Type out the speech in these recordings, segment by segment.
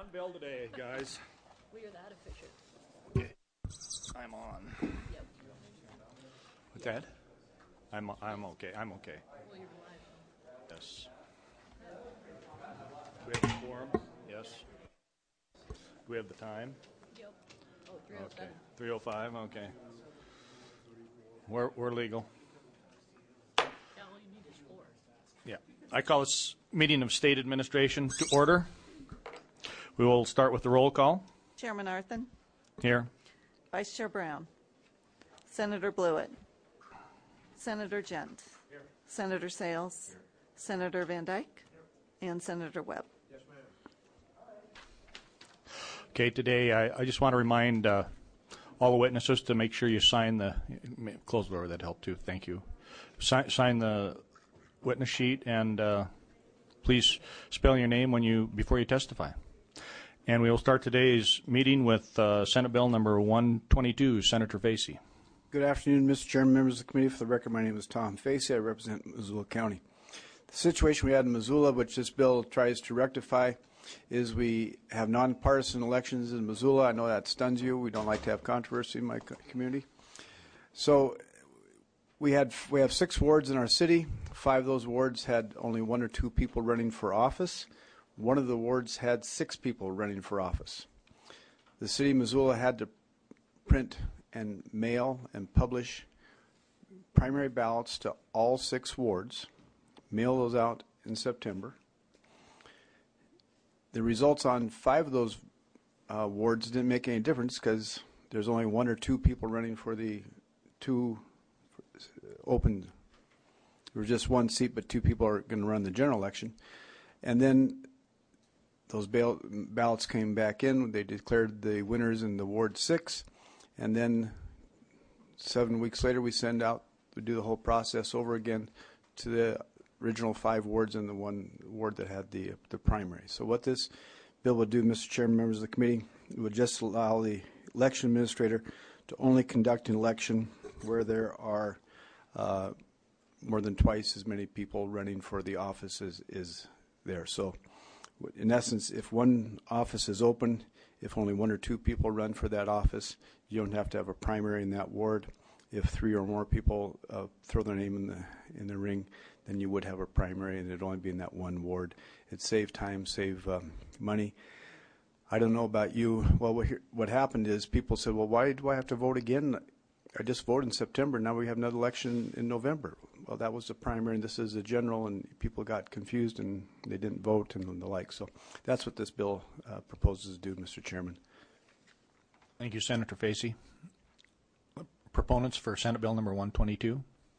On bill today, guys. We are that efficient. Okay. I'm on. Yep. What's that? I'm okay. I'm okay. Well, you're live. Yes. Do we have the quorum? Yes. Do we have the time? Yep. Oh, 307. Okay. 3:05. Okay. We're legal. Yeah, all you need is 4. Yeah. I call this meeting of state administration to order. We will start with the roll call. Chairman Arthen. Here. Vice Chair Brown. Senator Blewett. Senator Gent. Here. Senator Sales. Here. Senator Van Dyke. Here. And Senator Webb. Yes, ma'am. Okay, today I just want to remind all the witnesses to make sure you sign the, close the door, that'd help too, thank you. Sign the witness sheet and please spell your name before you testify. And we will start today's meeting with Senate Bill number 122, Senator Facey. Good afternoon, Mr. Chairman, members of the committee. For the record, my name is Tom Facey. I represent Missoula County. The situation we had in Missoula, which this bill tries to rectify, is we have nonpartisan elections in Missoula. I know that stuns you. We don't like to have controversy in my community. So we have 6 wards in our city. 5 of those wards had only 1 or 2 people running for office. One of the wards had 6 people running for office. The city of Missoula had to print and mail and publish primary ballots to all 6 wards, mail those out in September. The results on 5 of those wards didn't make any difference because there's only 1 or 2 people running for the 2 open. There was just 1 seat, but 2 people are going to run the general election. And then those ballots came back in. They declared the winners in the Ward 6. And then 7 weeks later, we do the whole process over again to the original 5 wards and the 1 ward that had the primary. So what this bill would do, Mr. Chairman, members of the committee, it would just allow the election administrator to only conduct an election where there are more than twice as many people running for the office as is there. So in essence, if one office is open, if only 1 or 2 people run for that office, you don't have to have a primary in that ward. If 3 or more people throw their name in the ring, then you would have a primary, and it'd only be in that 1 ward. It'd save time, save money. I don't know about you. Well, what happened is people said, well, why do I have to vote again? I just voted in September. Now we have another election in November. Well, that was the primary, and this is the general, and people got confused, and they didn't vote and the like. So that's what this bill proposes to do, Mr. Chairman. Thank you, Senator Facey. Proponents for Senate Bill number 122.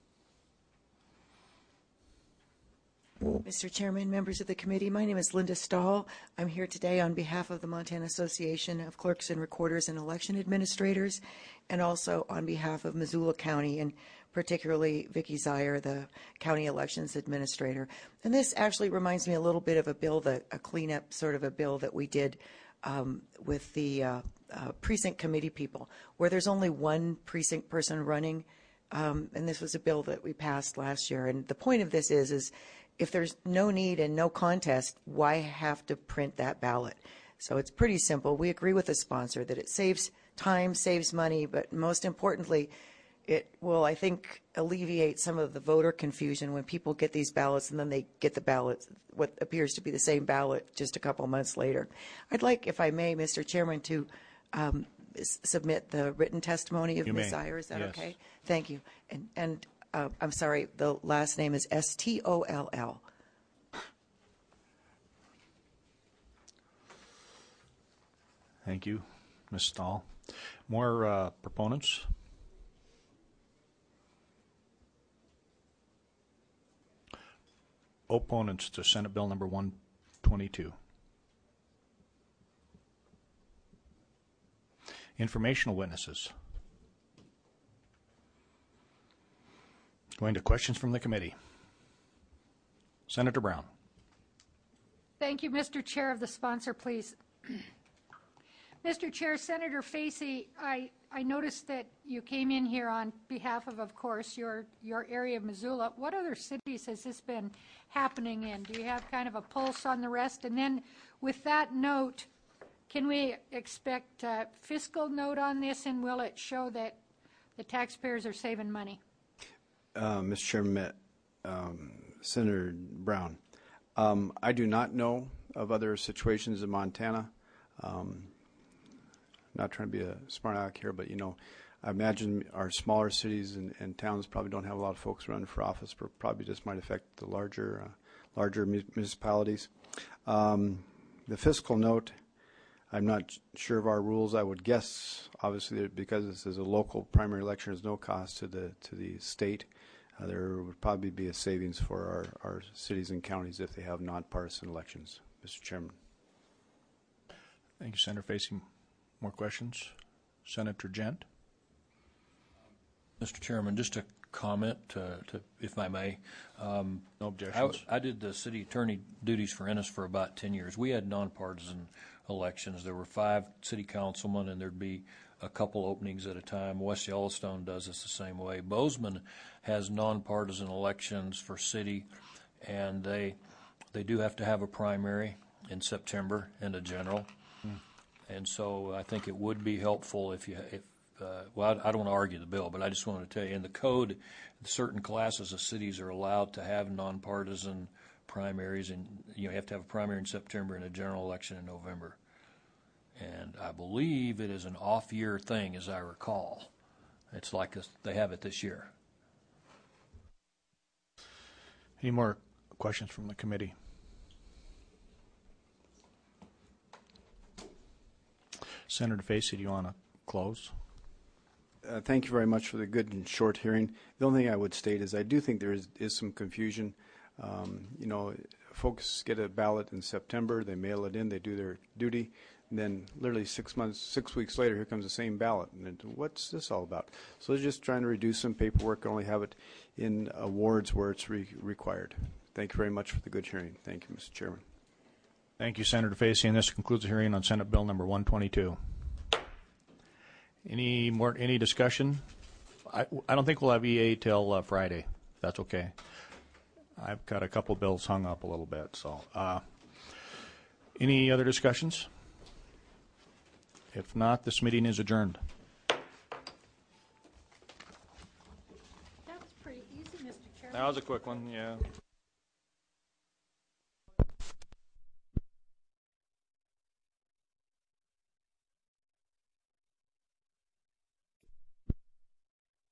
Mr. Chairman, members of the committee, my name is Linda Stahl. I'm here today on behalf of the Montana Association of Clerks and Recorders and Election Administrators, and also on behalf of Missoula County, and particularly Vicki Zier, the County Elections Administrator. And this actually reminds me a little bit of a bill, a cleanup sort of a bill that we did with the precinct committee people, where there's only 1 precinct person running, and this was a bill that we passed last year. And the point of this is if there's no need and no contest, why have to print that ballot? So it's pretty simple. We agree with the sponsor that it saves time, saves money, but most importantly, it will, I think, alleviate some of the voter confusion when people get these ballots and then they get the ballots, what appears to be the same ballot, just a couple months later. I'd like, if I may, Mr. Chairman, to submit the written testimony of Ms. Zier. Is that okay? Thank you. And I'm sorry, the last name is Stoll. Thank you, Ms. Stahl. More proponents? Opponents to Senate Bill number 122. Informational witnesses. Going to questions from the committee. Senator Brown. Thank you, Mr. Chair. Of the sponsor, please. Mr. Chair, Senator Facey, I noticed that you came in here on behalf of course, your area of Missoula. What other cities has this been happening in? Do you have kind of a pulse on the rest? And then with that note, Can we expect a fiscal note on this, and will it show that the taxpayers are saving money? Mr. Chairman, Senator Brown, I do not know of other situations in Montana. Not trying to be a smart aleck here, but I imagine our smaller cities and towns probably don't have a lot of folks running for office, but probably just might affect the larger municipalities. The fiscal note, I'm not sure of our rules. I would guess, obviously, because this is a local primary election, there's no cost to the state. There would probably be a savings for our cities and counties if they have nonpartisan elections, Mr. Chairman. Thank you, Senator Facey. More questions? Senator Gent? Mr. Chairman, just a comment, if I may. No objections. I did the city attorney duties for Ennis for about 10 years. We had nonpartisan elections. There were 5 city councilmen, and there'd be a couple openings at a time. West Yellowstone does this the same way. Bozeman has nonpartisan elections for city, and they do have to have a primary in September and a general. And so I think it would be helpful if well, I don't want to argue the bill, but I just wanted to tell you, in the code, certain classes of cities are allowed to have nonpartisan primaries, and you have to have a primary in September and a general election in November. And I believe it is an off-year thing, as I recall. It's like they have it this year. Any more questions from the committee? Senator Facey, do you want to close? Thank you very much for the good and short hearing. The only thing I would state is I do think there is some confusion. Folks get a ballot in September, they mail it in, they do their duty, and then literally 6 weeks later, here comes the same ballot. And what's this all about? So they're just trying to reduce some paperwork, only have it in wards where it's required. Thank you very much for the good hearing. Thank you, Mr. Chairman. Thank you, Senator Facey, and this concludes the hearing on Senate Bill number 122. Any discussion? I don't think we'll have EA till Friday, if that's okay. I've got a couple bills hung up a little bit. So, any other discussions? If not, this meeting is adjourned. That was pretty easy, Mr. Chairman. That was a quick one, yeah.